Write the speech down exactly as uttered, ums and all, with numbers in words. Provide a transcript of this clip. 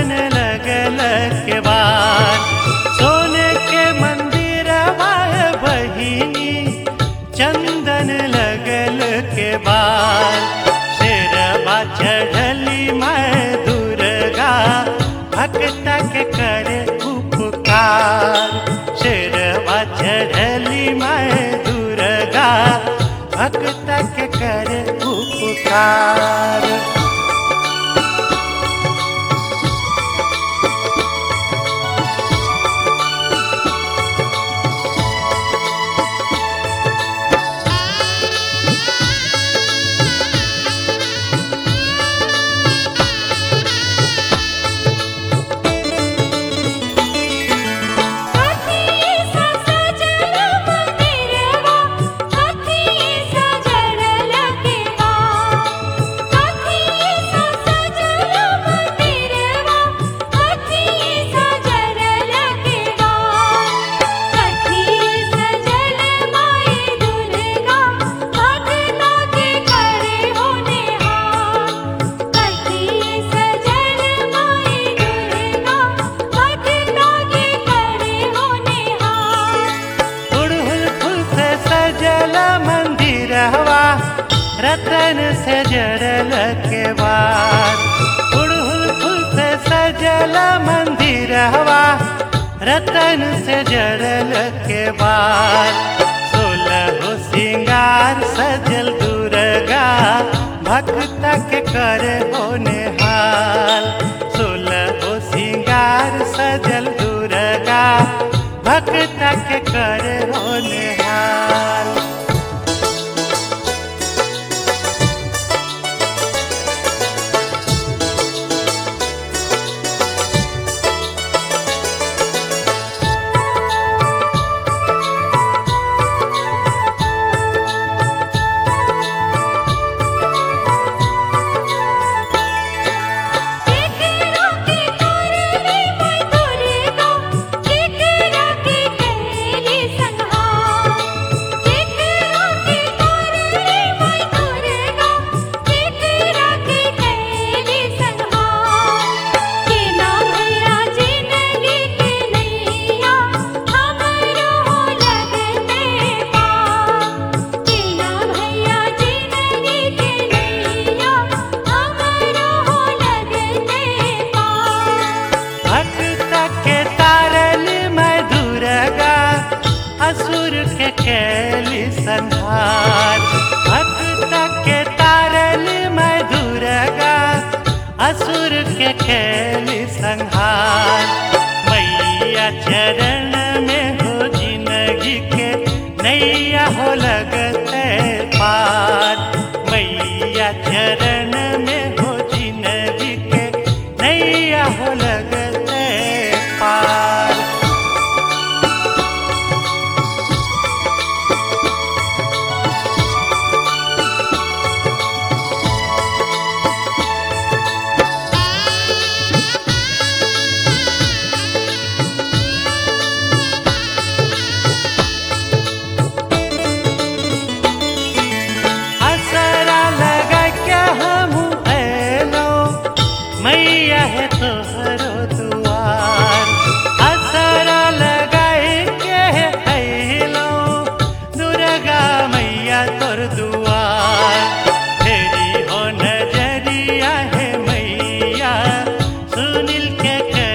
चंदन लगल के बार, सोने के मंदिर वाह बहिनी चंदन लगल के बार। शेरवा चढ़ली मैं दुर्गा भक्त के करे उपकार, शेरवा चढ़ली मैं दुर्गा भक्त के करे उपकार। रतन से जड़ल के बार, उड़हुल फूल से सजल मंदिर हवा रतन से जड़ल के बार। सोलह सिंगार सजल दुर्गा भक्त के करे होने हाल, सोलह सिंगार सजल दुर्गा भक्त के करे होने हाल। असुर के कैली संहार, भक्त के तारली मैं दुर्गा असुर के कैली संहार। मैया चरण में हो जिंदगी के नैया हो लगते पार, मैया चरण में हो जिंदगी के नैया हो लगते पार। मैया है तोहरो दुआर, असरा लगाए के अइलो दुर्गा मैया तोर दुआर। तेरी हो नजरिया है मैया सुनील के